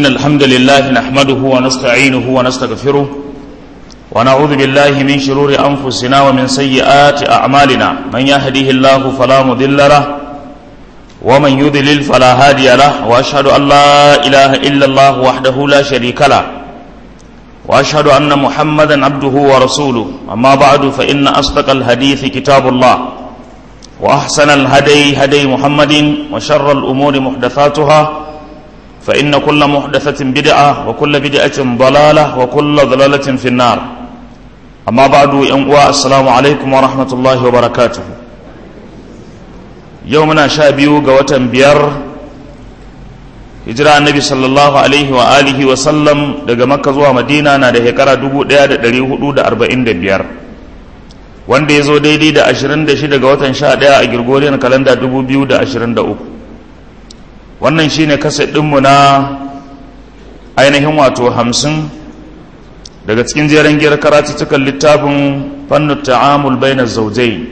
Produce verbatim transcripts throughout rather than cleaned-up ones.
إن الحمد لله نحمده ونستعينه ونستغفره ونعوذ بالله من شرور أنفسنا ومن سيئات أعمالنا من يهده الله فلا مضل له ومن يضلل فلا هادي له وأشهد أن لا إله إلا الله وحده لا شريك له وأشهد أن محمدا عبده ورسوله أما بعد فإن أصدق الحديث كتاب الله وأحسن الهدي هدي محمد وشر الأمور محدثاتها فإن كل محدثة بدعة وكل بدعة ضلالة وكل ضلالة في النار أما بعد ينقوى السلام عليكم ورحمة الله وبركاته يومنا شابيو قوة بير hijira annabi sallallahu alaihi wa alihi wa sallam daga makka zuwa madina na da shekara dubu ɗaya da ɗari hudu da arba'in da biyar wanda ya zo daidai da ashirin da shida ga watan sha ɗaya a Gregorian kalanda dubu biyu da ashirin da uku. Wannan shine kaset ɗinmu na ainihin wato hamsin daga cikin jeren giyar karatuttukan littafin fannin ta'amul bainar zaujai,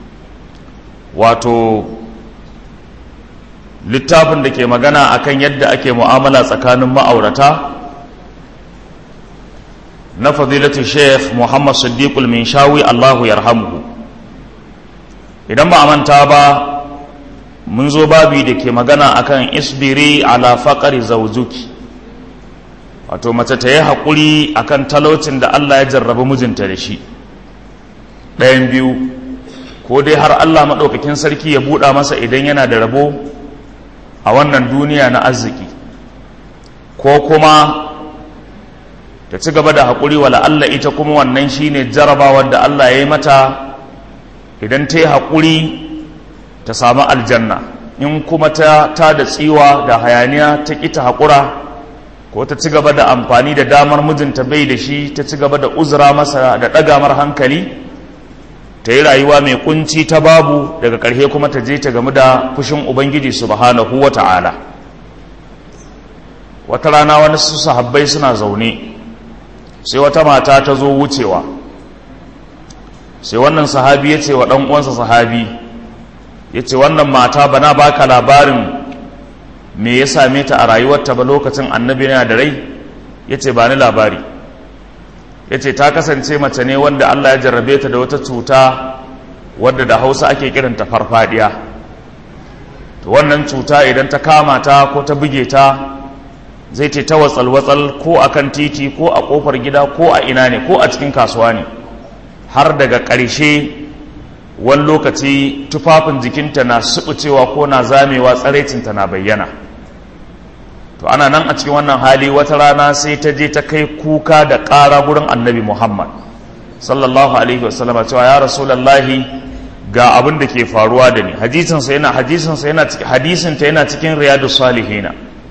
wato littafin da ke magana akan yadda ake mu'amala tsakanin ma'aurata na fadilatu Sheikh Muhammad Siddiqul Minshawi Allahu yarhamuhu. Idan ba a manta ba, mun zo babi da ke magana akan isbiri ala faqari zawjuki, wato mace ta yi haƙuri akan talaucin da Allah ya jarraba mijinta da shi. Ɗayan biyu, ko dai har Allah maɗaukakin sarki ya buɗa masa idan yana da rabo a wannan duniya na arziki, ko kuma ta ci gaba da haƙuri wala Allah ita kuma wannan shine jarabawar da Allah ya yi mata. Idan ta yi haƙuri ta samu aljanna, in kuma ta, ta da tsiwa da hayaniya ta ƙi ta haƙura, ko ta ci gaba da amfani da damar mijinta bai da shi, ta ci gaba da uzura masa da ɗagamar hankali, ta yi rayuwa mai kunci ta babu, daga ƙarshe kuma ta je ta gamu da fushin Ubangiji subhanahu wa ta'ala. Wata rana wani su sahabbai suna zaune, sai wata mata ta zo wucewa, sai wannan sahabi ya ce wa ɗan uwansa sahabi, ya ce wannan mata bana baka labarin me ya same ta a rayuwarta ba lokacin annabi yana da rai? Ya ce ba ni labari. Ya ce ta kasance mace ne wanda Allah ya jarrabe ta da wata cuta wadda da Hausa ake kiranta farfadiya. To wannan cuta idan ta kama ta ko ta buge ta, zai ce ta watsal-watsal ko a kan titi ko a kofar gida ko a ina ne ko a cikin kasuwa ne, har daga ƙarshe wani lokaci tufafin jikinta na suɓucewa ko na zamewa, tsaraicinta na bayyana. To ana nan a cikin wannan hali wata rana sai ta je ta kai kuka da ƙara gurin annabi Muhammad sallallahu alaihi wasallam cewa ya rasulullahi ga abin da ke faruwa da ni. hadisinsa yana hadisinsa yana cikin hadisinta yana cikin riyadus salihina.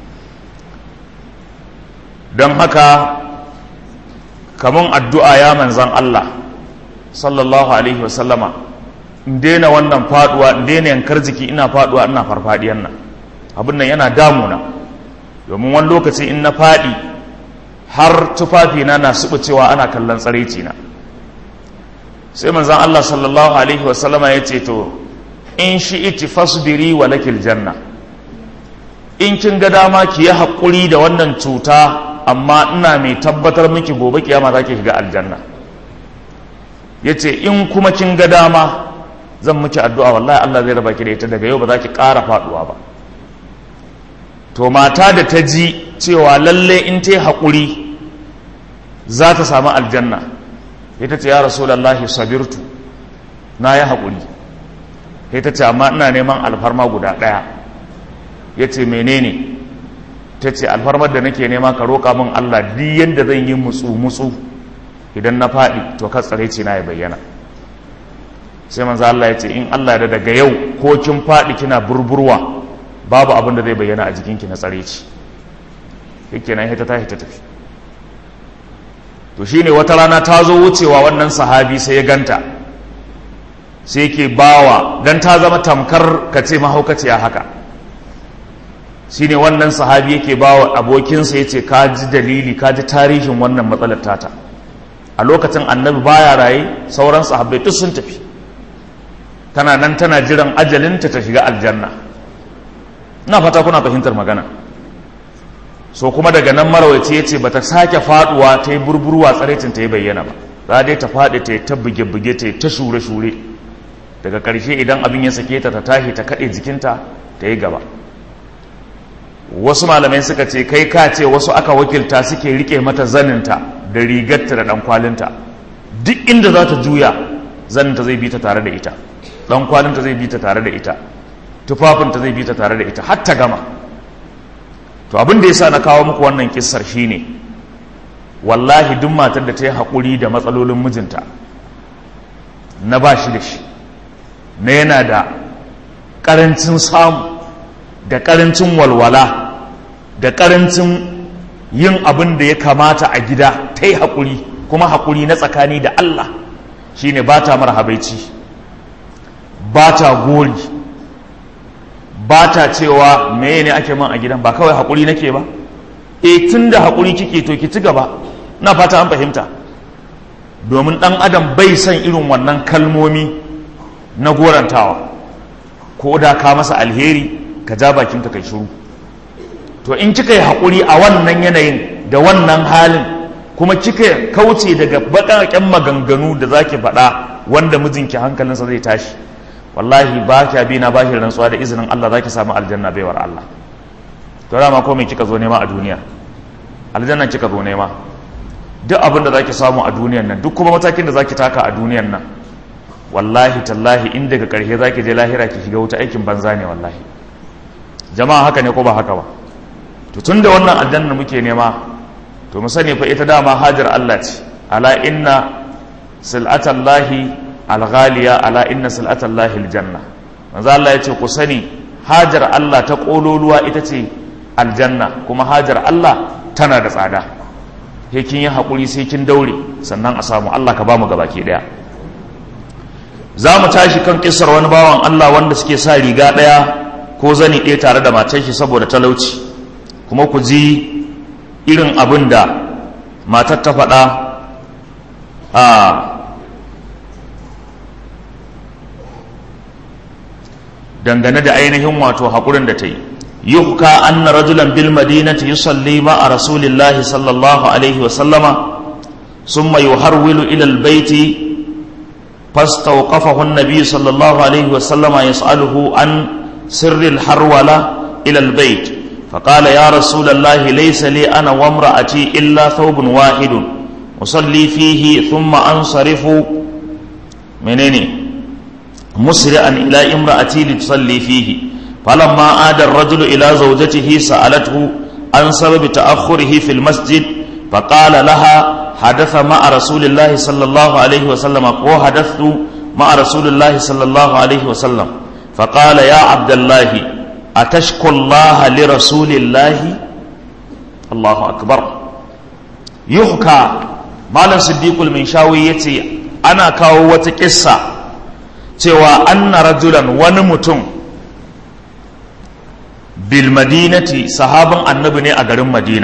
Don haka kamun addu'a ya manzan Allah sallallahu alaihi wasallama, in daina wannan faduwa, in daina yankar jiki ina faduwa ina farfadiyan nan, abin nan yana damuna, domin wani lokaci in na faɗi har tufafina na suɓucewa ana kallon tsaraici na. Sai manzan Allah sallallahu alaihi wasallama ya ce to in shi iti fasbiri wa lakil janna, in kin ga dama ki yi haƙuri da wannan cuta, amma ina mai tabbatar miki gobe kiyama za ki shiga aljanna. Ya ce in kuma kin ga dama zan miki addu'a wallahi Allah zai raba ki da ita, daga yau ba za ki ƙara faɗuwa ba. To mata da ta ji cewa lalle in ta yi haƙuri za ta samu aljanna, ita ce ya rasulallahi sabirtu, na yi haƙuri. Ita ce amma ina neman alfarma guda ɗaya. Ya ce menene? Ta ce alfarmar da nake nema ka roƙa min Allah duk yadda zan yi mutsu-mutsu idan na faɗi to ka tsare ce na ya bayyana. Sai manzo Allah ya ce in Allah da daga yau ko kin faɗi kina burburwa babu abin da zai bayyana a jikinki na tsare ci. Yake nan hita ta hita tafi. To shine wata rana ta zo wucewa wannan sahabi sai ya ganta, sai yake bawa, dan ta zama tamkar kace mahaukaciya haka. Shine wannan sahabi yake bawa abokinsa, yace ka ji dalili, ka ji tarihin wannan matsalar tata. A lokacin annabi baya raye, sauran sahabbai duk sun tafi. Tana nan tana jiran ajalinta ta shiga aljanna. Ina fata kuna fahimtar magana. so kuma daga nan marawaici ya ce ba ta sake faduwa ta yi burburwa tsaretin ta yi bayyana ba, za dai ta faɗi ta yi ta buge-buge ta yi ta shure-shure, daga ƙarshe idan abin ya sake ta ta tashi ta kaɗe jikinta ta yi gaba. Wasu malamai suka ce kai ka ce wasu aka wakilta suke rike mata zaninta da rigarta da ɗankwalinta, duk inda za ta juya zaninta zai bi ta tare da ita, ɗankwalinta zai bi ta tare da ita, tufafinta zai bi ta tare da ita har ta gama. To abin da ya sa na kawo muku wannan kissar shine wallahi duk matar da ta yi haƙuri da matsalolin mijinta na ba shi da shi, na yana da ƙarancin samu da ƙarancin walwala da ƙarancin yin abin da ya kamata a gida, ta yi haƙuri, kuma haƙuri na tsakani da Allah shine ba ta mara habaici, ba ta gori, ba ta cewa meye ne ake man a gidan, ba kawai haƙuri nake ba, e tun da haƙuri kike to ki ci gaba. Na fata an fahimta, domin ɗan adam bai son irin wannan kalmomi na gorantawa, ko da ka masa alheri ka ja bakinka kai shiru. To in kika yi haƙuri a wannan yanayin da wannan halin, kuma kika kauce daga baƙaƙen maganganu da zaki faɗa wanda mijinki hankalinsa zai tashi, wallahi ba kya bi na bashi rantsuwa da izinin Allah zaki samu aljanna baiwar Allah. To dama ko me kika zo nema a duniya? Aljanna kika zo nema. Duk abin da zaki samu a duniyan nan, duk kuma matakin da zaki taka a duniyan nan, wallahi tallahi in daga ƙarshe zaki je lahira ki shiga wuta, aikin banza ne wallahi. Jama'a haka ne ko ba haka ba? To tunda wannan aljanna muke nema, to mu sani fa ita dama hajar Allah ce. Ala inna sil'atallahi alghaliya ala inna sil'atallahi aljanna. Manzo Allah ya ce ku sani hajar Allah ta kololuwa ita ce aljanna, kuma hajar Allah tana da tsada. Sai kin yi hakuri, sai kin daure, sannan a samu. Allah ka ba mu gabaki daya. Za mu tashi kan kissar wani bawan Allah wanda suke sa riga daya ko zani ɗaya tare da matar shi saboda talauci, kuma ku ji irin abin da matar ta faɗa a dangane da ainihin wato haƙurin da ta yi. yuhka anna rajulan bil madinati yusalli ma'a rasulillahi sallallahu alaihi wa sallama summa yuharwilu ila al baiti fastawqafahu an-nabi sallallahu alaihi wa sallama yas'aluhu an sirri al harwala ila al bait فقال يا رسول الله ليس لي أنا وامرأتي إلا ثوب واحد أصلي فيه ثم أنصرف منيني مسرعا إلى امرأتي لتصلي فيه فلما عاد الرجل إلى زوجته سألته عن سبب تأخره في المسجد فقال لها حدث مع رسول الله صلى الله عليه وسلم وحدثت مع رسول الله صلى الله عليه وسلم فقال يا عبد الله أتشكو الله لرسول الله الله أكبر يحكى مالا صديق المنشاوي يتي أنا كاوة قصة سوى أن رجلا ونمتم بالمدينة صحابا النبي أقرم مدينة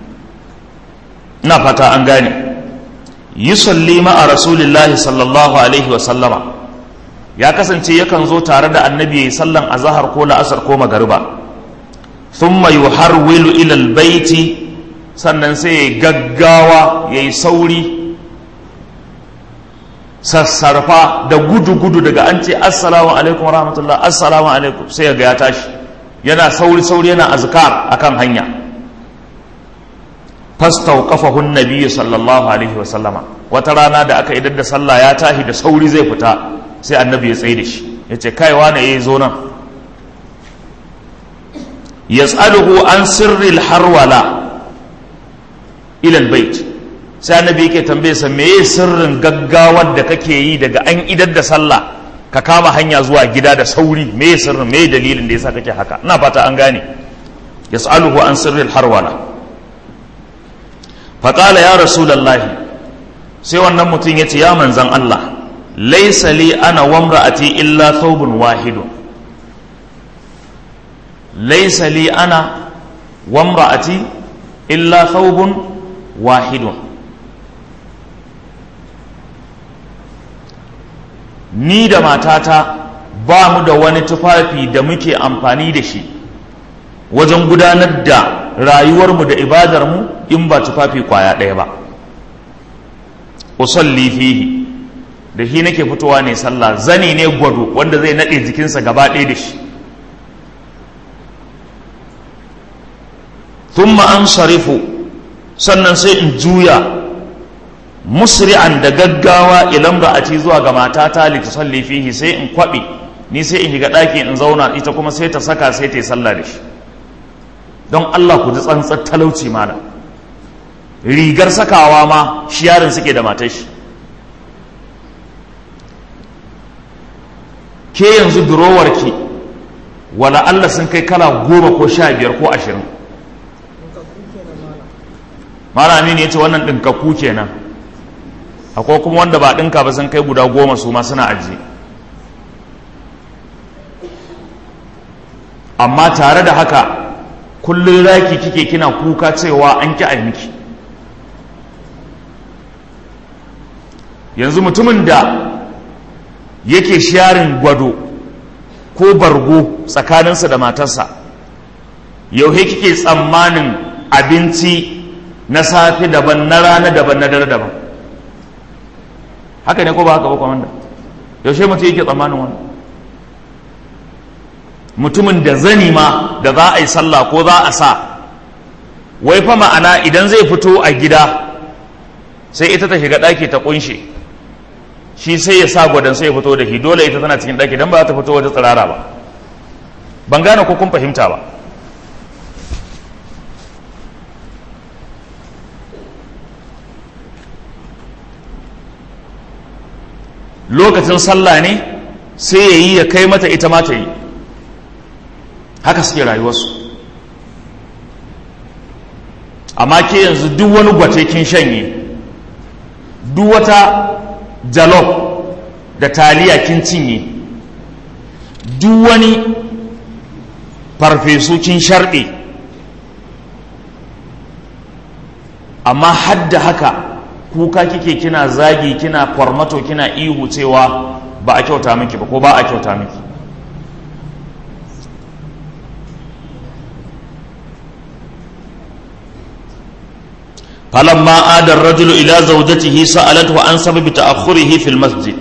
نفتا أنغاني يصلي مع رسول الله صلى الله عليه وسلم ya kasance yakan zo tare da annabi sallan azhar ko la'asar ko magariba, thumma yuharwilu ila albayti, sannan sai ya gaggawa yayi sauri sassarfa da gudu-gudu daga an ce assalamu alaikum rahmatullah assalamu alaikum sai ga ya tashi yana sauri-sauri yana azkar akan hanya. fastawqafahu an-nabi sallallahu alaihi wasallama, wata rana da aka idar da sallah ya tashi da sauri zai fita, sai annabi ya tsaye da shi ya ce kai wane ya zo nan, yas'aluhu an sirril harwala ila albayt, sai annabi yake tambaye sa meye sirrin gaggawar da kake yi daga an idar da sallah ka kama hanya zuwa gida da sauri, meye sirrin, meye dalilin da yasa kake haka? Ina fata an gane. Yas'aluhu an sirril harwala faqala ya rasulullahi, sai wannan mutum yace ya manzan Allah, laisa li ana wamra'ati illa thawbun wahidun, laisa li ana wamra'ati illa thawbun wahidun, ni da matata ba mu da wani tufafi da muke amfani da shi wajen gudanar da rayuwarmu da ibadarmu in ba tufafi kwaya ɗaya ba. usalli fihi, da shi nake fitowa ne sallah, zani ne gwado wanda zai naɗe jikinsa gaba ɗaya da shi. thumma ansarifu, sannan sai in juya musri'an da gaggawa ilan ra'ati zuwa ga matata li tusalli fihi, sai in kwaɓe ni sai in shiga ɗaki in zauna, ita kuma sai ta saka sai ta yi sallah da shi. don Allah ku ji tsantsar talauci mana, rigar sakawa ma shi yaron suke da matar shi. ke yanzu durowarki wala Allah sun kai kala goma ko sha biyar ko ashirin. mara amini ya ce wannan ɗinkakku kenan, akwai kuma wanda ba ɗinka ba sun kai guda goma su ma suna ajiye. amma tare da haka kullum raki kike kina kuka cewa an ki a miki. yanzu mutumin da yake sharin gwado ko bargo tsakaninsa da matarsa, yauhe kike tsammanin abinci na safe daban, na rana daban, na dare daban? haka ne ko ba haka ba kwamanda? yaushe mutum yake tsammanin wani? mutumin da zani ma da za a yi sallah ko za a sa, wai fa ma'ana idan zai fito a gida sai ita ta shiga ɗaki ta kunshe shi, sai ya sa gwadon sai ya fito da shi, dole ita tana cikin ɗaki don ba za ta fito waje tsirara ba. ban gane ko kun fahimta ba. lokacin sallah ne sai ya yi ya kai mata, ita ma ta yi. haka suke rayuwarsu. amma ke yanzu duk wani gwate kin shanye, duk wata jalof da taliya kin cinye, duk wani farfesu kin sharɗe. amma hadda haka kuka kike, kina zagi, kina kwarmato, kina ihu cewa ba a kyauta miki ba ko ba a kyauta miki. فلما عاد الرجل إلى زوجته سألته عن سبب تأخره في المسجد.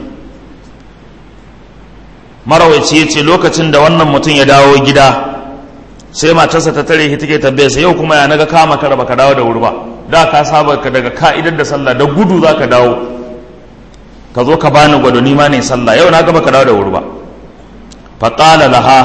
marawaici yace lokacin da wannan mutum ya dawo gida sai matarsa ta tare shi take tambaye sa, yau kuma ya naga ka makara baka dawo da wuri ba, da ka saba ka daga ka'idar da sallah da gudu zaka dawo ka zo ka bani gwado ni ma ne sallah, yau naga baka dawo da wuri ba. fa qala laha,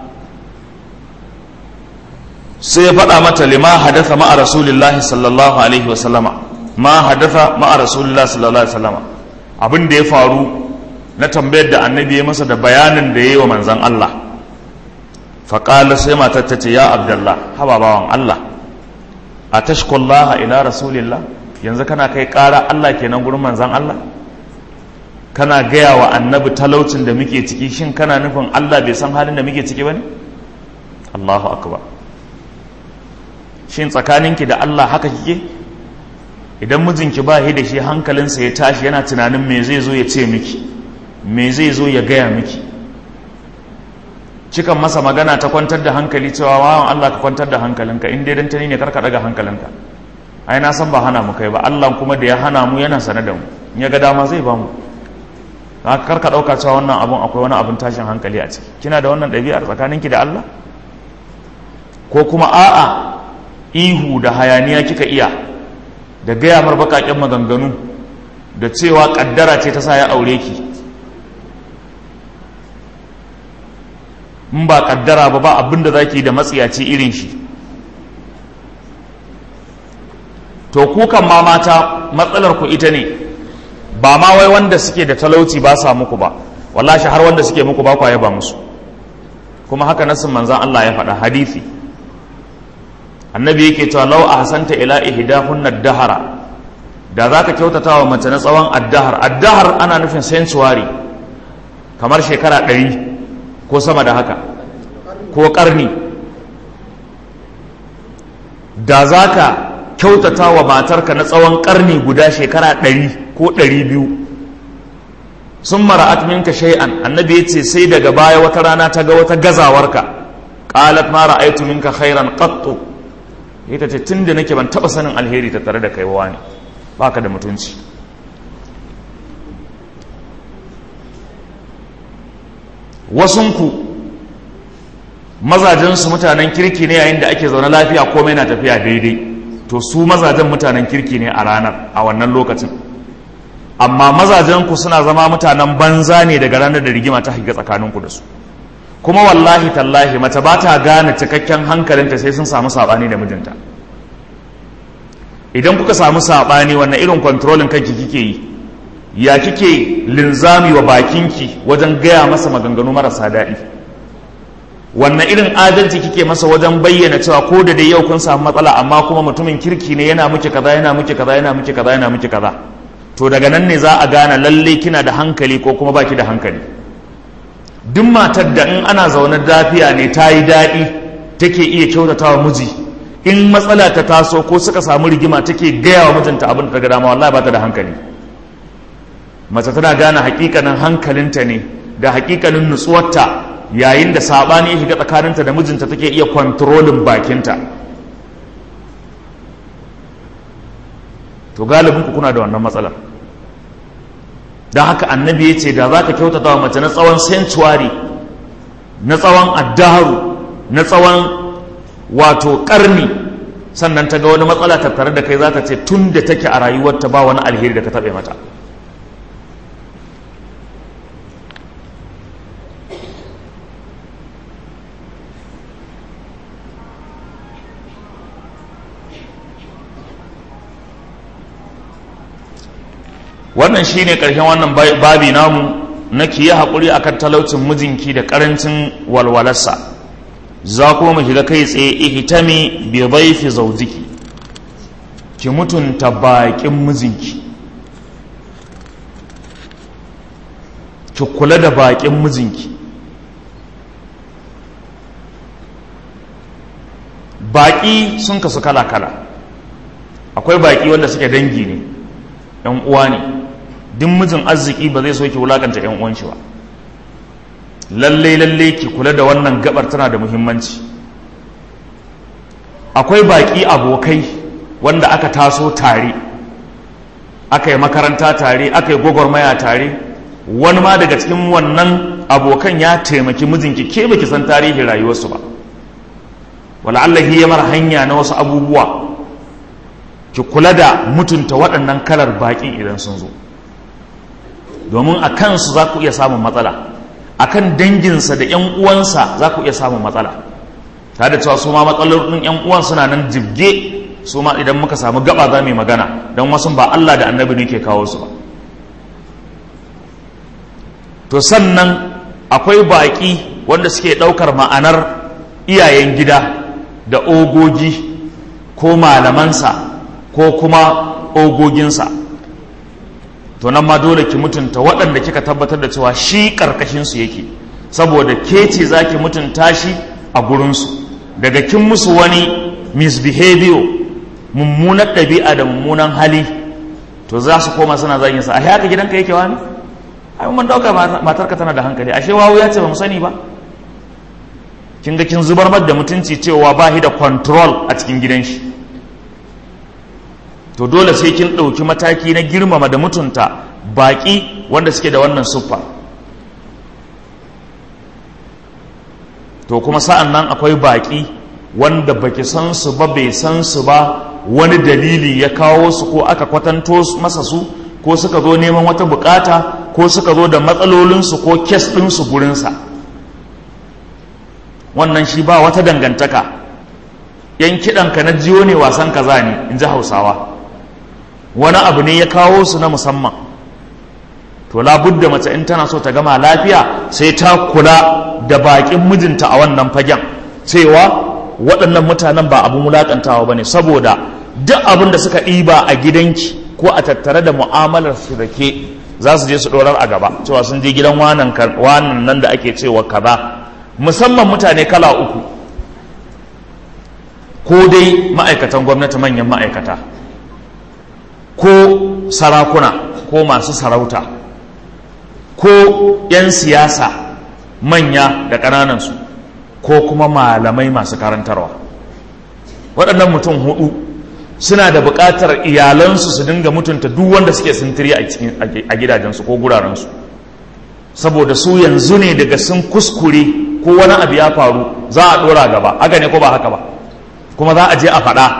sai ya faɗa mata lima hadatha ma'a rasulillahi sallallahu alaihi wasallama, ma hadatha ma'a rasulillahi sallallahu alaihi wasallama, abin da ya faru na tambayar da annabi ya masa da bayanin da ya yi wa manzan Allah. faƙala sai matar ta ce, ya abdallah, haba bawan Allah, a tashkullaha ila rasulillah, yanzu kana kai ƙara Allah kenan gurin manzan Allah? kana gaya wa annabi talaucin da muke ciki, shin kana nufin Allah bai san halin da muke ciki ba ne? Allahu akbar. shin tsakaninki da Allah haka kike? idan mijinki ba shi da shi, hankalinsa ya tashi yana tunanin me zai zo ya ce miki, me zai zo ya gaya miki, cikan masa magana ta kwantar da hankali cewa wawan Allah ka kwantar da hankalinka, in dai dan tani ne karka daga hankalinka, ai na san ba hana mu kai ba, Allah kuma da ya hana mu yana sane da mu, in ya ga dama zai ba mu. haka karka dauka cewa wannan abun akwai wani abun tashin hankali a ciki. kina da wannan ɗabi'ar tsakaninki da Allah? ko kuma a'a ihu da hayaniya kika iya, da gaya mar bakaƙen maganganu, da cewa ƙaddara ce ta sa ya aure ki? in ba ƙaddara ba ba abinda za ki yi da matsiyaci irin shi. to kukan ma mata matsalar ku ita ne, ba ma wai wanda suke da talauci ba sa muku ba, wallahi har wanda suke muku ba kwa yaba musu. kuma haka nasin manzan Allah ya faɗa hadisi, annabi yake cewa law ahsanta ila ihdahunna ad-dahara, da zaka kyautata wa mace na tsawon ad-dahar, ad-dahar ana nufin century, kamar shekara ɗari ko sama da haka, ko ƙarni. da zaka kyautata wa matarka na tsawon ƙarni guda, shekara ɗari ko ɗari biyu, sun mara'at minka shay'an, annabi ya ce sai daga baya wata rana ta ga wata gazawarka, qalat ma ra'aytu minka khairan qattu, ita ce tunda nake ban taba sanin alheri ta tare da kai ba ne, baka da mutunci. wasunku mazajensu mutanen kirki ne yayin da ake zaune lafiya komai na tafiya daidai, to su mazajen mutanen kirki ne a ranar, a wannan lokacin. amma mazajenku suna zama mutanen banza ne daga ranar da rigima ta higa tsakaninku da su. kuma wallahi tallahi mace ba ta gane cikakken hankalinta sai sun samu saɓani da mijinta. idan kuka samu saɓani wannan irin kontrolin kanki kike yi, ya kike linzami wa bakinki wajen gaya masa maganganu marasa daɗi, wannan irin adalci kike masa wajen bayyana cewa ko da dai yau kun samu matsala amma kuma mutumin kirki ne, yana miki kaza yana miki kaza yana miki kaza yana miki kaza. to daga nan ne za a gane lalle kina da hankali ko kuma baki da hankali. duk matar da in ana zaune lafiya ne ta yi daɗi take iya kyautatawa miji, in matsala ta taso ko suka samu rigima take gaya wa mijinta abin da ta ga dama, wallahi ba ta da hankali. mace tana gane hakikanin hankalinta ne da hakikanin nutsuwarta yayin da sabani ya shiga tsakaninta da mijinta take iya kwantrolin bakinta. to galibin ku kuna da wannan matsalar. don haka annabi ya ce da za ka kyautata wa mace na tsawon century, na tsawon addaharu, na tsawon wato karni, sannan ta ga wani matsala tattare da kai za ta ce tun da take a rayuwarta ba wani alheri da ka taɓe mata. wannan shi ne ƙarshen wannan babi namu na ki yi haƙuri akan talaucin mijinki da ƙarancin walwalarsa. za kuma mu shiga kai tsaye ihtami bi dhayfi zawjiki, ki mutunta baƙin mijinki, ki kula da baƙin mijinki. baƙi sun kasu kala-kala. akwai baƙi wanda suke dangi ne, ‘yan uwa ne, duk mijin arziki ba zai so ki wulakanta ‘yan uwan shi ba. lalle lalle ki kula da wannan gabar, tana da muhimmanci. akwai baƙi abokai wanda aka taso tare, aka yi makaranta tare, aka yi gwagwarmaya tare, wani ma daga cikin wannan abokan ya taimaki mijinki, ke baki san tarihin rayuwarsu ba, wala'allahi ya mara hanya na wasu abubuwa. ki kula da mutunta waɗannan kalar baƙi idan sun zo, domin a kansu za ku iya samun matsala, a kan danginsa da ‘yan uwansa za ku iya samun matsala, tare da cewa su ma matsalolin ‘yan uwan suna nan jibge, su ma idan muka samu gaba za mu yi magana, don wasu ba Allah da annabi ne ke kawo su ba. to sannan akwai baƙi wanda suke ɗaukar ma'anar iyayen gida da ogogi ko malamansa ko kuma ogoginsa. to nan ma dole ki mutunta waɗanda kika tabbatar da cewa shi ƙarƙashinsu yake, saboda ke ce za ki mutunta shi a gurinsu. daga kin musu wani misbehavior, mummunar ɗabi'a da mummunan hali, to za su koma suna zagin sa, a haka gidanka yake wani? ai mun dauka matarka tana da hankali, ashe wawu ya ce ba mu sani ba. kin ga kin zubar da mutunci cewa ba shi da control a cikin gidan shi. to dole sai kin ɗauki mataki na girmama da mutunta baƙi wanda suke da wannan siffa. to kuma sa'an nan akwai baƙi wanda baki san su ba, bai san su ba, wani dalili ya kawo su ko aka kwatanto masa su, ko suka zo neman wata bukata, ko suka zo da matsalolinsu ko kes ɗinsu gurinsa. wannan shi ba wata dangantaka, yan kiɗanka na jiyo ne wasan kaza ne, in ji Hausawa. wani abu ne ya kawo su na musamman. to labudda mace in tana so ta gama lafiya sai ta kula da baƙin mijinta a wannan fagen, cewa waɗannan mutanen ba abin wulaƙantawa ba ne, saboda duk abin da suka ɗiba a gidanki ko a tattare da mu'amalar su da ke za su je su ɗorar a gaba, cewa sun je gidan wanan nan da ake cewa kaza. musamman mutane kala uku, ko dai ma'aikatan gwamnati, manyan ma'aikata, ko sarakuna ko masu sarauta, ko 'yan siyasa manya da ƙananansu, ko kuma malamai masu karantarwa. Waɗannan mutum hudu suna da buƙatar iyalansu su dinga mutunta duk wanda suke sintiri a cikin a gidajensu ko gurarensu, saboda su yanzu ne daga sun kuskure ko wani abu ya faru za a ɗora gaba. Haka ne ko ba haka ba? kuma za a je a faɗa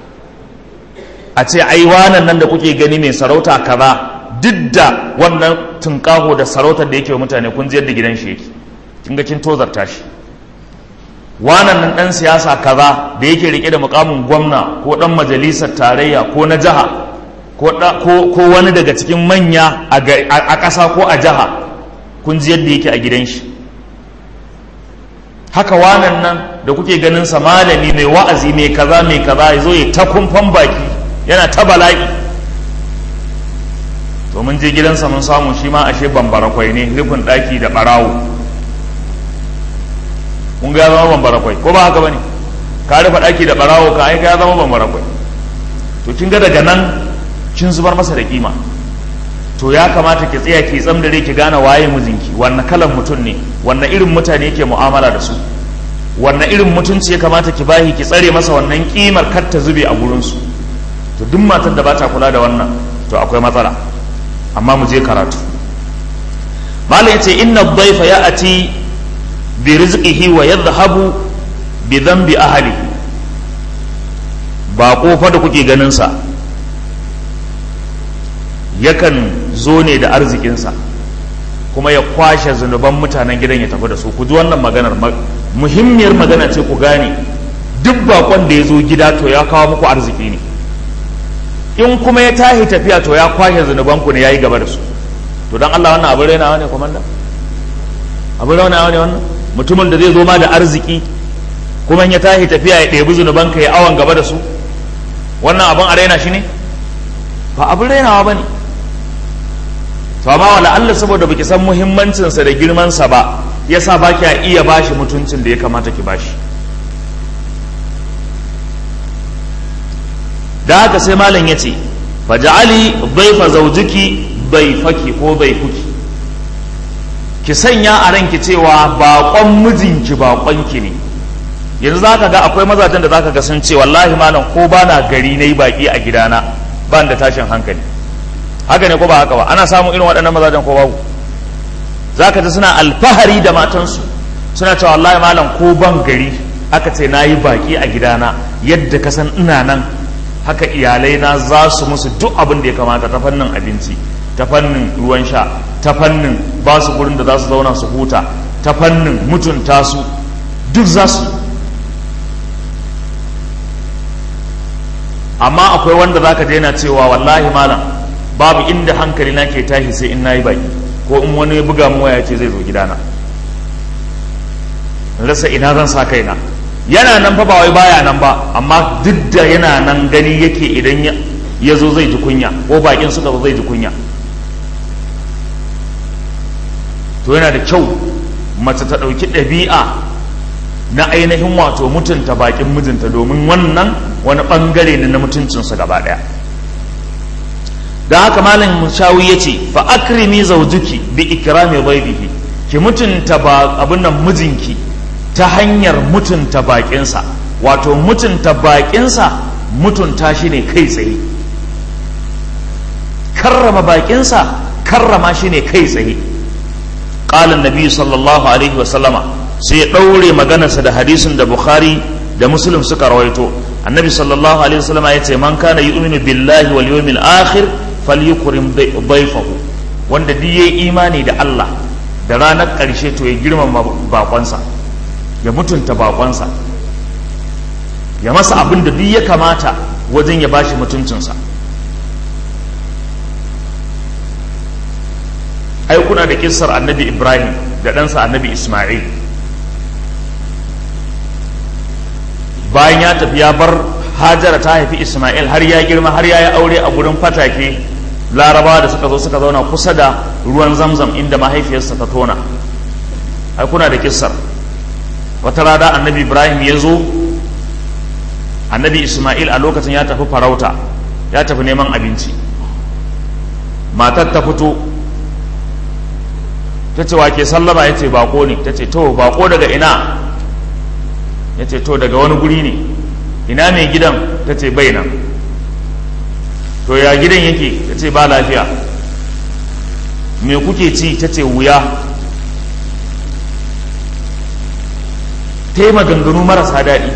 a ce ai wanan nan da kuke gani mai sarauta kaza, duk da wannan tunƙaho da sarautar da yake wa mutane kun ji yadda gidan shi yake, kin ga kin tozarta shi. Wanan nan ɗan siyasa kaza da yake rike da mukamin gwamna ko ɗan majalisar tarayya ko na jiha ko wani daga cikin manya a ƙasa ko a jiha, kun ji yadda yake a gidan shi. Haka wanan nan da kuke ganin sa malami mai wa'azi mai kaza mai kaza ya zo ya ta kumfan baki yana ta bala'i, to mun je gidansa mun samu shi ma ashe bambarakwai ne, rufin ɗaki da ɓarawo. Kun ga ya zama bambarakwai ko ba haka bane? Ka rufe ɗaki da ɓarawo ka aika ya zama bambarakwai. To kin ga daga nan kin zubar masa da kima. To ya kamata ki tsaya ki tsamdare ki gane waye mijinki, wannan kalan mutum ne, wannan irin mutane yake mu'amala da su, wannan irin mutunci ya kamata ki bahi, ki tsare masa wannan kimar kar ta zube a gurin su. To duk matar da ba ta kula da wannan to akwai matsala. Amma mu je karatu. Malam yace inna dhayfa ya'ti bi rizqihi wa yadhhabu bi dhanbi ahlihi. Ba kofa da kuke ganin sa yakan zo ne da arzikinsa kuma ya kwashe zunuban mutanen gidan ya tafi da su. Ku ji wannan maganar, muhimmiyar magana ce ku gane. Duk bakon da ya zo gida to ya kawo muku arziki ne, in kuma ya tahi tafiya to ya kwashe zunubanku ne ya yi gaba da su. To don Allah wannan abin rainawa ne komanda? Abin rainawa ne wannan? Mutumin da zai zo ma da arziki kuma ya tahi tafiya ya ɗebi zunubanka ya awon gaba da su, wannan abin a raina shi ne? Ba abin rainawa ba ne. To amma wala Allah saboda baki san muhimmancinsa da girmansa ba yasa ba ki iya bashi mutuncin da ya kamata ki bashi. Da haka sai malam ya ce faj'ali dhayfa zawjiki dhayfaki ko dhayfuki, ki sanya a ranki cewa baƙon mijinki baƙonki ne. Yanzu zaka ga akwai mazajen da zaka ga sun ce wallahi malam ko bana gari nayi baki a gidana ban da tashin hankali. Haka ne ko ba haka ba? Ana samun irin waɗannan mazajen ko babu? Zaka ji suna alfahari da matansu, suna cewa wallahi malam ko ban gari aka ce nayi baki a gidana, yadda ka san ina nan haka iyalai na za su musu duk abin da ya kamata, ta fannin abinci, ta fannin ruwan sha, ta fannin ba su gurin da za su zauna su huta, ta fannin mutunta su, duk za su. Amma akwai wanda zaka je yana cewa wallahi malam babu inda hankali na ke tashi sai in nayi baki, ko in wani ya buga mu waya ce zai zo gidana, rasa ina zan sa kaina. Yana nan fa ba wai baya nan ba, amma duk da yana nan gani yake idan ya zo zai ji kunya, ko bakin suka zo zai ji kunya. To yana da kyau mace ta ɗauki ɗabi'a na ainihin wato mutunta bakin mijinta, domin wannan wani ɓangare ne na mutuncinsa gaba ɗaya. Da haka malam mushawi ya ce fa akrimi zawjuki bi ikrami dhayfihi, ki mutunta ba abin nan mijinki ta hanyar mutunta bakinsa. Wato mutunta bakinsa mutunta shi ne kai tsaye, karrama bakinsa karrama shi ne kai tsaye. Qala an-nabi sallallahu alaihi wa sallama, sai ya daure maganarsa da hadisin da Bukhari da Muslim suka rawaito. Annabi sallallahu alaihi wa sallama yace man kana yu'minu billahi wal yawmil akhir falyukrim dayfahu, wanda duk yayi imani da Allah da ranar ƙarshe to ya girmama bakonsa, ya mutunta bakonsa, ya masa abin da duk ya kamata wajen ya bashi mutuncinsa. Ai kuna da kissar annabi Ibrahim da ɗansa annabi Ismail. Bayan ya tafi ya bar Hajara ta haifi Ismail, har ya girma har ya yi aure a gurin fatake Larabawa da suka zo suka zauna kusa da ruwan Zamzam inda mahaifiyarsa ta tona. Ai kuna da kissar. Wata rana annabi Ibrahim ya zo, annabi Ismail a lokacin ya tafi farauta, ya tafi neman abinci. Matar ta fito ta ce wa ke sallama, ya ce bako ne. Ta ce to bako daga ina? ya ce to daga wani guri ne. Ina mai gidan? ta ce bai nan. To ya gidan yake? ta ce ba lafiya. Me kuke ci? ta ce wuya. ta yi maganganu marasa daɗi.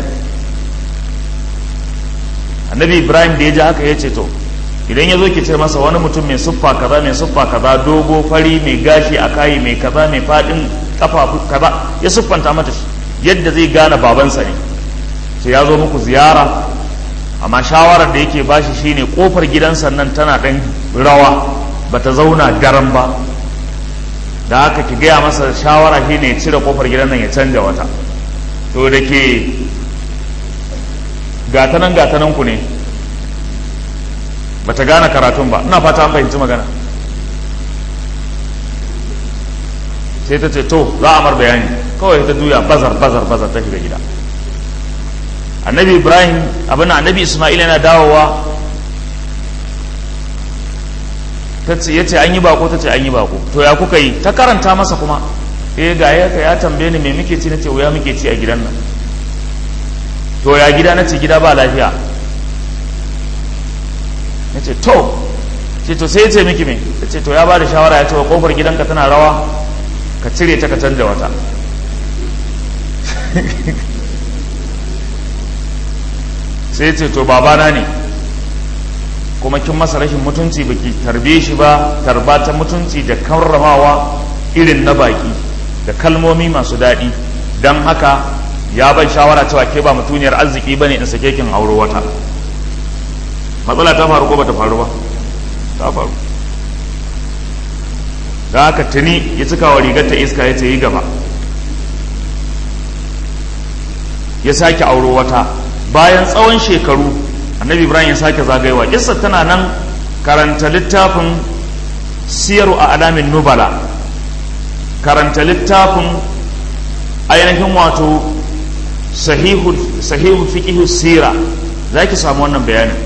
Annabi Ibrahim da ya ji haka ya ce to idan ya zo ki ce masa wani mutum mai siffa kaza mai siffa kaza, dogo fari mai gashi a kayi mai kaza mai faɗin kafafu kaza, ya siffanta mata shi yadda zai gane babansa ne. sai ya zo muku ziyara, amma shawarar da yake bashi shine kofar gidansa nan tana ɗan rawa, bata zauna garan ba, da haka ki gaya masa shawara shine ya cire kofar gidan nan ya canja wata. to da ke gatanan gatanan ku ne, bata gane karatun ba, ina fata an fahimci magana. sai ta ce to za a mar bayani, kawai ta juya bazar bazar bazar ta shiga gida. Annabi Ibrahim abin annabi Ismail yana dawowa, ta ce yace an yi bako, ta ce an yi bako. to ya kuka yi? ta karanta masa kuma, eh ga ya ya tambaye ni me muke ci, nace wuya muke ci a gidan nan. to ya gida? nace gida ba lafiya. nace to ce to sai ya ce miki me? ta ce to ya ba da shawara, ya ce wa kofar gidanka tana rawa ka cire ta ka canja wata. sai ce to babana ne kuma kin masa rashin mutunci, baki tarbe shi ba tarba ta mutunci da karramawa irin na baki da kalmomi masu daɗi, don haka ya ban shawara cewa ke ba mutuniyar arziki bane in sake kin auro wata. matsala ta faru ko bata faru ba? ta faru. da haka tuni ya cika wa rigar ta iska, ya ce yi gaba. ya sake auro wata. bayan tsawon shekaru annabi Ibrahim ya sake zagayewa. kissar tana nan, karanta littafin siyaru a alamin nubala, karanta littafin ainihin wato sahihu sahihu fiqhu sira, zaki samu wannan bayanin.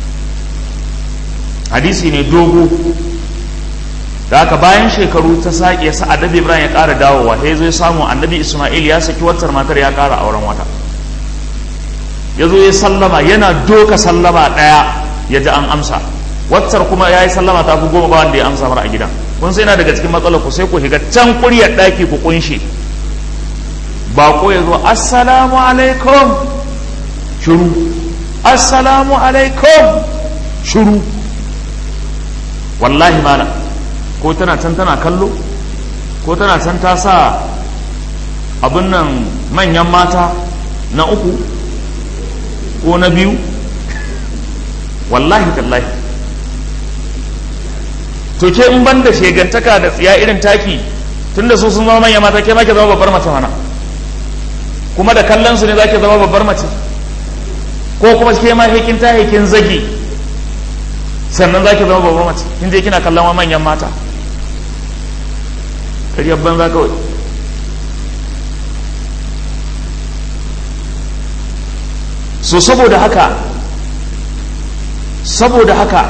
hadisi ne dogo. da haka bayan shekaru ta sake ya sa annabi Ibrahim ya ƙara dawowa, sai zai samu annabi Ismail ya saki waccar matar ya ƙara auren wata. ya zo ya sallama, yana doka sallama ɗaya ya ji an amsa, waccar kuma ya yi sallama ta fi goma ba wanda ya amsa mara a gidan. kun sai yana daga cikin matsalar ku, sai ku shiga can kuryar ɗaki ku kunshe, baƙo ya zo assalamu alaikum shuru, assalamu alaikum shuru. wallahi mana ko tana can tana kallo, ko tana can ta sa abin nan manyan mata na uku ko na biyu, wallahi tallahi. to ke in ban da shegantaka da tsiya irin taki, tunda su sun zama manyan mata, ke ma ke zama babbar mace mana, kuma da kallon su ne za ke zama babbar mace, ko kuma ke ma hekin ta hekin zagi sannan za ki zama babbar mace, kin je kina kallon manyan mata. ƙaryar banza kawai. so saboda haka saboda haka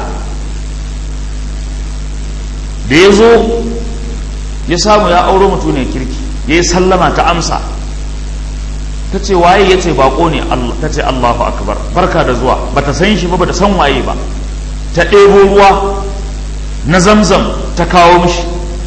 da ya zo ya samu ya auro mutu ne kirki, ya yi sallama ta amsa, ta ce waye? ya ce bako ne. ta ce Allahu akbar, barka da zuwa. ba ta san shi ba, ba ta san waye ba. ta ɗebo ruwa na zamzam ta kawo mishi,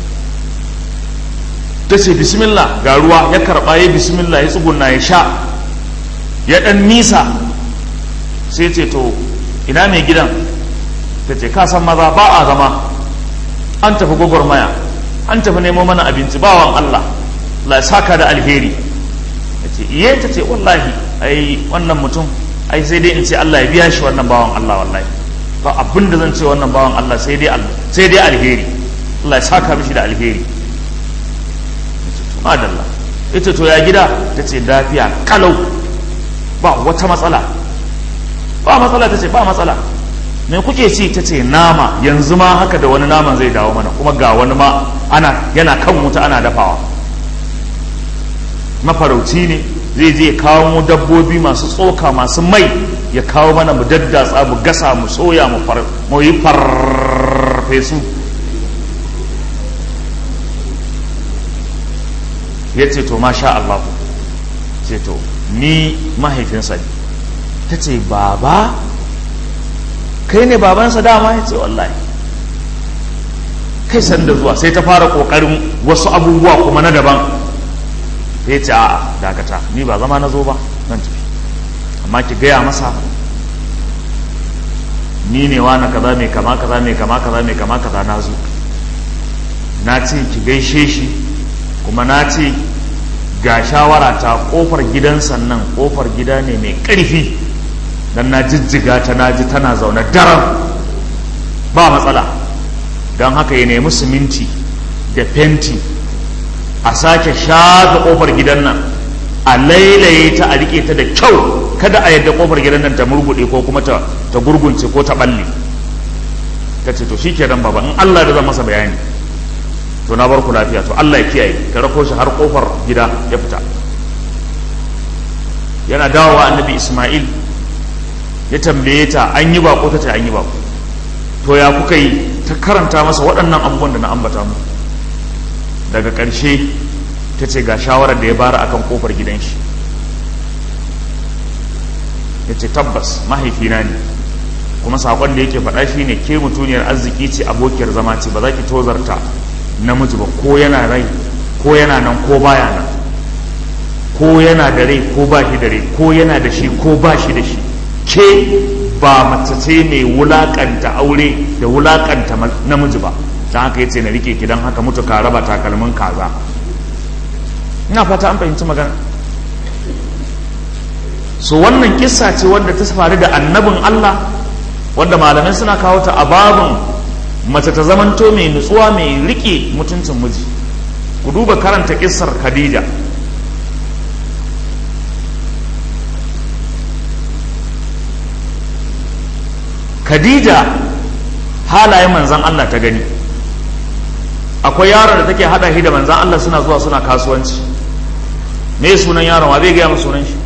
ta ce bismillah, ga ruwa. ya karɓa ya bismillah, ya tsugunna ya sha, ya ɗan nisa, sai ce to ina mai gidan? ta ce ka san maza ba a zama, an tafi gwagwarmaya, an tafi nemo mana abinci, bawan Allah Allah ya saka da alheri. ta ce iye, ta ce wallahi ai wannan mutum ai sai dai in ce Allah ya biya shi wannan bawan Allah, wallahi ba abin da zan ce wannan bawan Allah sai dai Allah sai dai alheri, Allah ya saka mishi da alheri. madalla. ita to ya gida? ta ce lafiya kalau, ba wata matsala, ba matsala. ta ce ba matsala. me kuke ci? ta ce nama, yanzu ma haka da wani naman zai dawo mana, kuma ga wani ma ana yana kan wuta ana dafawa. mafarauci ne zai je kawo mu dabbobi masu tsoka masu mai, ya kawo mana mu daddatsa mu gasa mu soya mu yi farfesu. ya ce to masha Allah, ce to ni mahaifinsa ne. Ta ce baba kai ne babansa dama? Ya ce wallahi. Kai sanda zuwa. Sai ta fara kokarin wasu abubuwa kuma na daban. Ta ce a'a dakata, ni ba zama na zo ba, nan tafi, amma ki gaya masa ni ne wa na kaza mai kama kaza mai kama kaza mai kama kaza na zo, na ce ki gaishe shi, kuma na ce ga shawara ta, kofar gidan sannan kofar gida ne mai ƙarfi, dan na jijjiga ta, na ji tana zaune daram ba matsala, don haka ya nemi siminti da fenti a sake shafa kofar gidan nan, a lailaye ta, a rike ta da kyau, kada a yadda kofar gidan nan ta murgude ko kuma ta ta gurgunce ko ta balle. Ta ce to shikenan baba, in Allah da zan masa bayani. To na bar ku lafiya, to Allah ya kiyaye. Ta rako shi har kofar gida ya fita. Yana dawowa annabi Isma'il ya tambaye ta an yi bako, ta ce an yi bako. To ya kuka yi? Ta karanta masa waɗannan abubuwan da na ambata mu. Daga ƙarshe ta ce ga shawarar da ya bara akan kofar gidan shi. Ya ce tabbas mahaifina ne, kuma saƙon da yake faɗa shi ne ke mutuniyar arziki ce, abokiyar zama ce, ba za ki tozarta namiji ba, ko yana rai ko yana nan ko baya nan, ko yana da rai ko ba shi da rai, ko yana da shi ko ba shi da shi. Ke ba mace ce mai wulaƙanta aure da wulaƙanta namiji ba, don haka yace na rike ki, don haka mutu ka raba takalmin kaza. Ina fata an fahimci magana. So wannan kissa ce wanda ta faru da annabin Allah, wanda malamai suna kawo ta a babin mace ta zamanto mai nutsuwa, mai rike mutuncin miji. Ku duba karanta kissar Khadija. Khadija halayen manzan Allah ta gani. Akwai yaron da take hada shi da manzan Allah, suna zuwa suna kasuwanci. Me sunan yaron? Wa zai gaya mu sunan shi?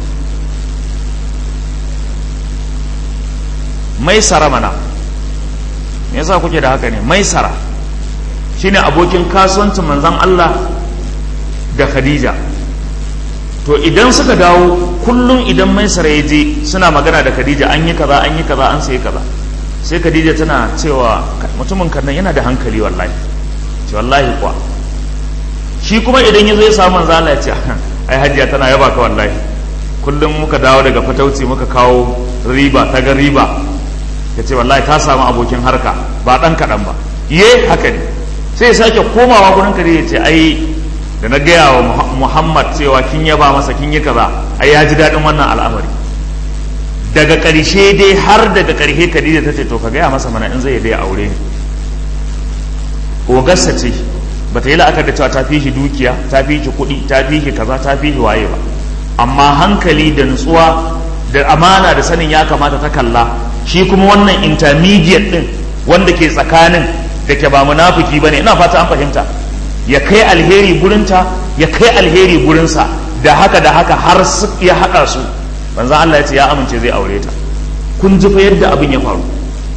Maisara mana. Me yasa kuke da haka ne? Maisara shine abokin kasuwancin manzan Allah da Khadija. To idan suka dawo kullum, idan Maisara ya je suna magana da Khadija, an yi kaza an yi kaza an sai kaza, sai Khadija tana cewa mutumin kan nan yana da hankali wallahi. Ce wallahi kuwa. Shi kuma idan ya zo ya samu manzan Allah ya ce ai hajiya tana yaba ka wallahi, kullum muka dawo daga fatauci muka kawo riba, ta ga riba, ya ce wallahi ta samu abokin harka ba ɗan kaɗan ba. Ye haka ne. Sai ya sake komawa gurin Khadija ya ce ai da na gaya wa Muhammad cewa kin yaba masa kin yi kaza, ai ya ji daɗin wannan al'amari. Daga ƙarshe dai har daga ƙarshe Khadija ta ce to ka gaya masa mana in zai dai aure ni. Ogarsa ce, ba ta yi la'akar da cewa ta fi shi dukiya, ta fi shi kuɗi, ta fi shi kaza, ta fi shi waye ba, amma hankali da nutsuwa da amana da sanin ya kamata ta kalla. Shi kuma wannan intermediate din wanda ke tsakanin, da ke ba munafiki bane, ina fata an fahimta, ya kai alheri gurinta, ya kai alheri gurinsa, da haka da haka har su ya haɗa su. Manzon Allah ya ce ya amince zai aure ta. Kun ji fa yadda abin ya faru.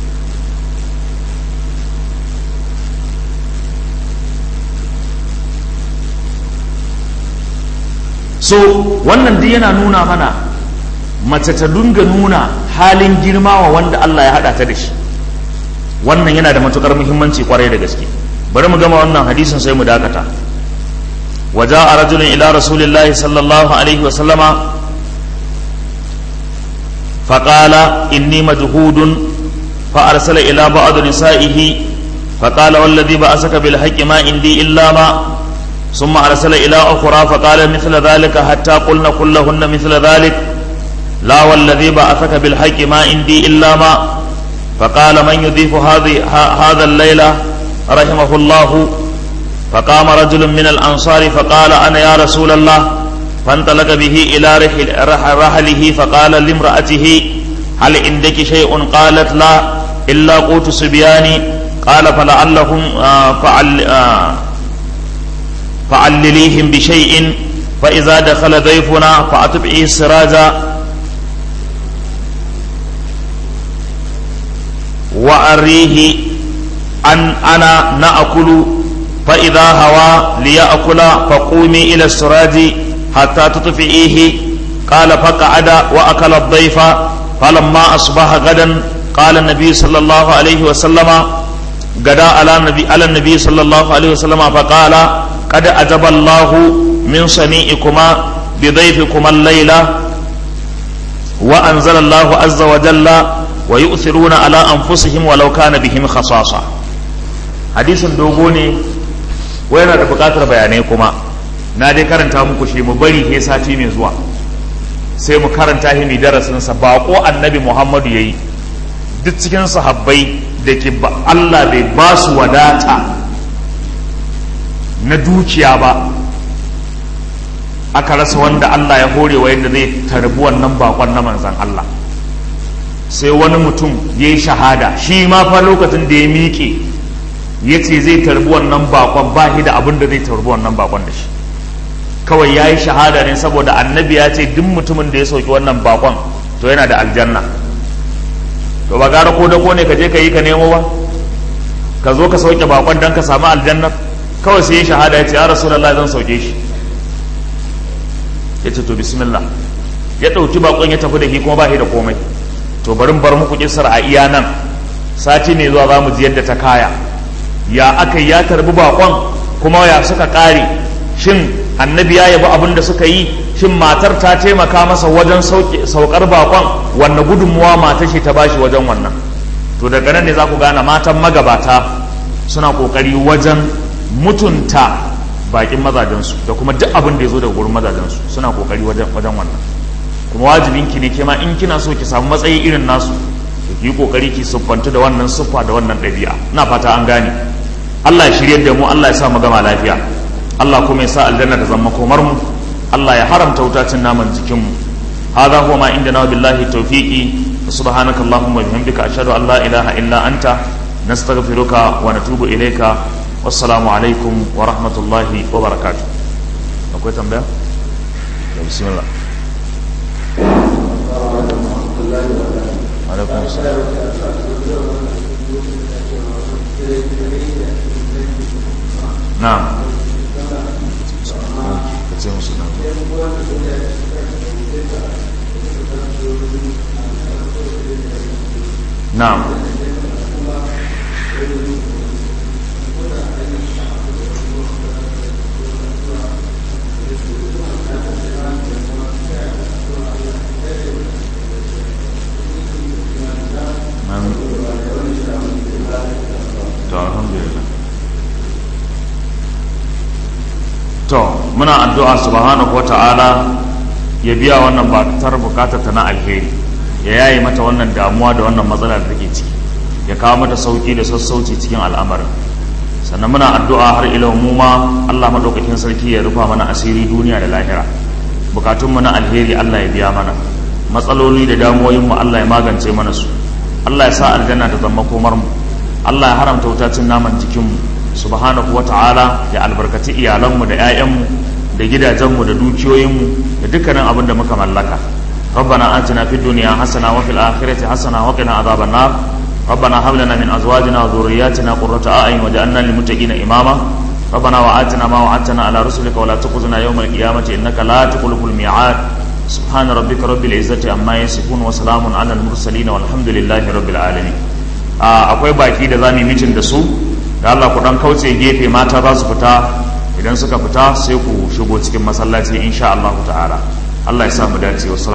So wannan duk yana nuna mana mace ta dunga nuna halin girma wa wanda Allah ya hada ta da shi. Wannan yana da matukar muhimmanci kwarai da gaske. Bari mu gama wannan hadisin sai mu dakata. Waja'a rajulun ila rasulillahi sallallahu alaihi wa sallama faqala inni majhudun fa arsala ila ba'd nisa'ihi faqala walladhi ba'asaka bil haqqi ma indi illa ma ثم أرسل إلى أخرى فقال مثل ذلك حتى قلنا كلهن مثل ذلك لا والذي بعثك بالحق ما عندي إلا ما فقال من يضيف هذه هذا الليلة رحمه الله فقام رجل من الأنصار فقال أنا يا رسول الله فانطلق به إلى رحل رحله فقال لامرأته هل عندك شيء قالت لا إلا قوت صبياني قال فلعلهم فعل فعلليهم بشيء فإذا دخل ضيفنا فأتبعه السراج وأريه أن أنا نأكل فإذا هوى ليأكل فقومي إلى السراج حتى تطفئيه قال فقعد وأكل الضيف فلما أصبح غدا قال النبي صلى الله عليه وسلم غدا على النبي على النبي صلى الله عليه وسلم فقال قد أجب الله من صنيعكما بضيفكما الليلة وأنزل الله عز وجل ويؤثرون على أنفسهم ولو كان بهم خصاصة. حديث دوغوني وين da buƙatar bayanai kuma na dai karanta muku shi mu bari he sati mai zuwa sai mu karanta shi mai darasin sa baƙo annabi Muhammadu yayi duk cikin sahabbai da ke Allah bai ba su wadata na dukiya ba aka rasa wanda Allah ya hore wa yadda zai tarbi wannan bakon na manzan Allah sai wani mutum ya yi shahada shi ma fa lokacin da ya miƙe ya ce zai tarbi wannan bakon ba shi da abin da zai tarbi wannan bakon da shi kawai ya yi shahada ne saboda annabi ya ce duk mutumin da ya sauki wannan bakon to yana da aljanna. To ba gara ko da ko ne ka je ka yi ka nemo ba ka zo ka sauke bakon don ka samu aljanna. Kawai sai ya shahada ya ce ya Rasulullahi zan sauke shi, ya ce to bismillah, ya ɗauki bakon ya tafi da shi kuma ba shi da komai. To bari bar muku kissar a iya nan, sati ne zuwa za mu ji yadda ta kaya, ya aka ya tarbi bakon kuma ya suka ƙare, shin annabi ya yabi abin da suka yi, shin matar ta taimaka masa wajen saukar bakon, wanne gudunmuwa matar shi ta bashi wajen wannan. To daga nan ne za ku gane matan magabata suna kokari wajen mutunta bakin mazajensu da kuma duk abin da ya zo daga gurin mazajensu, suna kokari wajen wannan. Kuma wajibinki ne kema in kina so ki samu matsayi irin nasu ki yi kokari ki siffantu da wannan siffa da wannan ɗabi'a. Ina fata an gane. Allah ya shirye da mu, Allah ya sa mu gama lafiya, Allah kuma ya sa aljanna ta zama komar mu, Allah ya haramta wutacin naman jikin mu. Hadha huwa ma indana billahi tawfiqi, subhanaka allahumma wa bihamdika ashhadu an la ilaha illa anta nastaghfiruka wa natubu ilayka. Wassalamu alaikum wa rahmatullahi wa barakatuh. Akwai tambaya? Ya bismillah. Alaikum assalam. Na'am. Kace musu na'am. Na'am. To muna addu'a subhanahu wa ta'ala ya biya wannan batar bukatar ta na alheri, ya yayi mata wannan damuwa da wannan matsala da take ciki, ya kawo mata sauki da sassauci cikin al'amarin. Sannan muna addu'a har ila mu ma Allah madaukakin sarki ya rufa mana asiri duniya da lahira, bukatunmu na alheri Allah ya biya mana, matsaloli da damuwoyin mu Allah ya magance mana su, Allah ya sa aljanna ta zama komar mu, Allah ya haramta wutacin naman jikin mu subhanahu wa ta'ala, ya albarkaci iyalanmu da 'ya'yanmu da gidajenmu da dukiyoyinmu da dukkanin abin da muka mallaka. rabbana atina fid dunya hasana wa fil akhirati hasana wa qina adhaban nar rabbana hab lana min azwajina wa dhurriyyatina qurrata a'yun waj'alna lil muttaqina imama rabbana wa atina ma wa'adtana ala rusulika wa la tukhzina yawmal qiyamati innaka la tukhliful mi'ad subhana rabbika rabbil izzati amma yasifun wa salamun ala al mursalin walhamdulillahi rabbil alamin. akwai baki da zamu yi mitin da su, da Allah ku dan kauce gefe, mata za su fita, idan suka fita sai ku shigo cikin masallaci insha Allah ta'ala. Allah ya sa mu dace.